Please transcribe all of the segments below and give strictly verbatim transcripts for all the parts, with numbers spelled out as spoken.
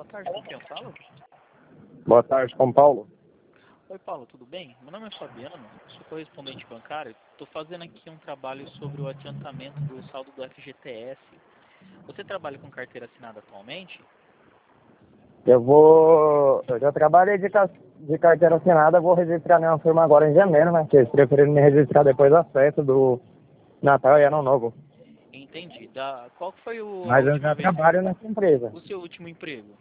tarde, com quem eu falo? Boa tarde, com Paulo. Oi, Paulo, tudo bem? Meu nome é Fabiano, sou correspondente bancário. Estou fazendo aqui um trabalho sobre o adiantamento do saldo do F G T S. Você trabalha com carteira assinada atualmente? Eu vou... Eu já trabalhei de, ca... de carteira assinada, vou registrar minha firma agora em janeiro, né? Que eles preferiram me registrar depois das festas do Natal e Ano Novo. Entendi. Da... Qual foi o... a Mas eu última já vez... trabalho nessa empresa. O seu último emprego?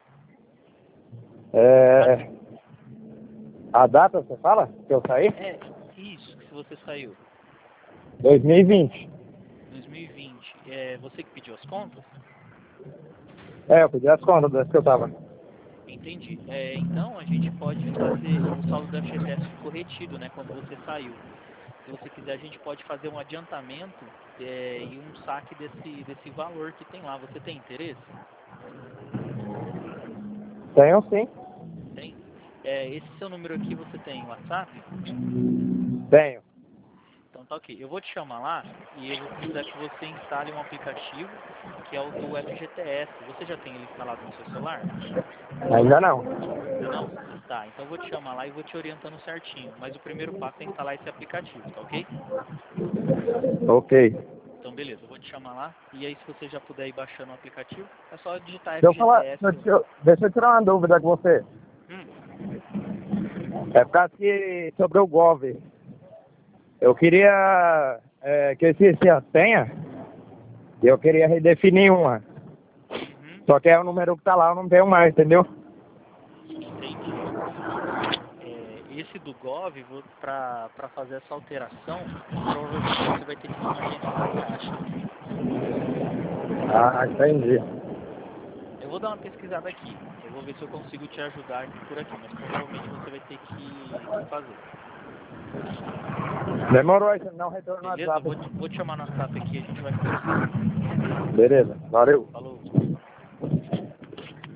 É... A data, você fala? Que eu saí? É, isso, que você saiu. dois mil e vinte. dois mil e vinte. É você que pediu as contas? É, eu pedi as contas das que eu tava. Entendi. É, então, a gente pode fazer... O saldo do F G T S ficou retido, né? Quando você saiu. Se você quiser, a gente pode fazer um adiantamento é, e um saque desse, desse valor que tem lá. Você tem interesse? Tenho sim. Tem? É, esse seu número aqui, você tem WhatsApp? Tenho. Então tá ok. Eu vou te chamar lá e eu vou precisar que você instale um aplicativo que é o do F G T S. Você já tem ele instalado no seu celular? Ainda não. Ainda não? Tá, então eu vou te chamar lá e vou te orientando certinho. Mas o primeiro passo é instalar esse aplicativo, tá ok? Ok. Então beleza, eu vou te chamar lá. E aí se você já puder ir baixando o aplicativo, é só digitar Deixa eu falar... F G T S. Deixa eu, deixa eu tirar uma dúvida com você. Hum, É por causa que sobre o Gov. Eu queria é, que esse a senha, eu queria redefinir uma. uhum, Só que é o número que tá lá, eu não tenho mais, entendeu? entendi. É, esse do Gov, para fazer essa alteração, provavelmente você vai ter que ir numa agência da Caixa. Ah, entendi. Eu vou dar uma pesquisada aqui. Eu vou ver se eu consigo te ajudar por aqui, mas provavelmente você vai ter que, que fazer. Demorou aí, você me dá um retorno no Beleza? WhatsApp. Vou te, vou te chamar no WhatsApp aqui e a gente vai conversando. Beleza, valeu. Falou.